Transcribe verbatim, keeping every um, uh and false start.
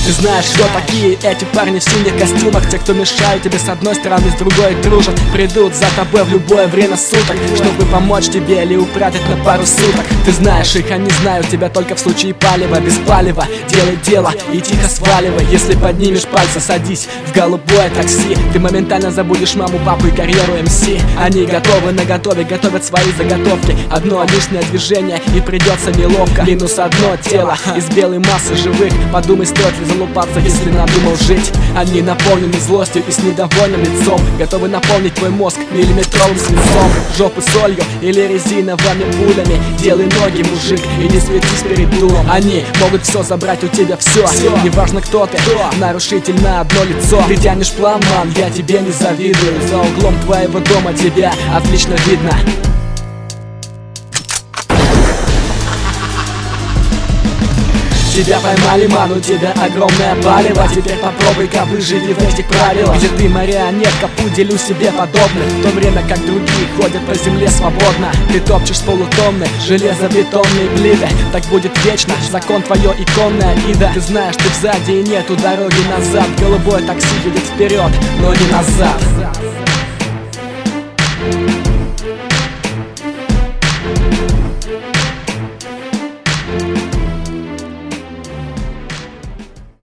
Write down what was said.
Ты знаешь, кто такие эти парни в синих костюмах? Те, кто мешают тебе с одной стороны, с другой дружат. Придут за тобой в любое время суток, чтобы помочь тебе или упрятать на пару суток. Ты знаешь их, они знают тебя только в случае палева. Без палева делай дело и тихо сваливай. Если поднимешь пальцы, садись в голубое такси. Ты моментально забудешь маму, папу и карьеру эм си. Они готовы наготове, готовят свои заготовки. Одно лишнее движение и придется неловко. Минус одно тело из белой массы живых. Подумай, стоит ли залупаться, если надумал жить. Они наполнены злостью и с недовольным лицом, готовы наполнить твой мозг миллиметровым свинцом, жопы солью или резиновыми пулями. Делай ноги, мужик, и не светись перед дулом. Они могут все забрать у тебя, все, все. Неважно кто ты, кто? Нарушитель на одно лицо. Ты тянешь план, ман, я тебе не завидую. За углом твоего дома тебя отлично видно. Тебя поймали, ман, у тебя огромное палево. Теперь попробуй-ка выживи в этих правилах, где ты марионетка, пуделю себе подобных, в то время как другие ходят по земле свободно. Ты топчешь полутонны железобетонные плиты. Так будет вечно, закон твое иконное ида. Ты знаешь, ты сзади и нету дороги назад. Голубое такси едет вперед, но не назад.